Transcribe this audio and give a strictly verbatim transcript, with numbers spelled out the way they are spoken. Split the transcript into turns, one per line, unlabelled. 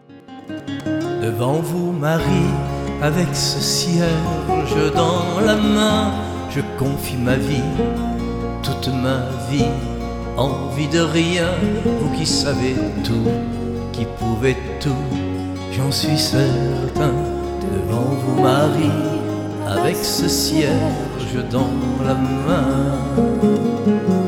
Devant vous, Marie, avec ce cierge dans la main, je confie ma vie, toute ma vie, envie de rien. Vous qui savez tout, qui pouvez tout, j'en suis certain. Devant vous, Marie, avec ce cierge dans la main.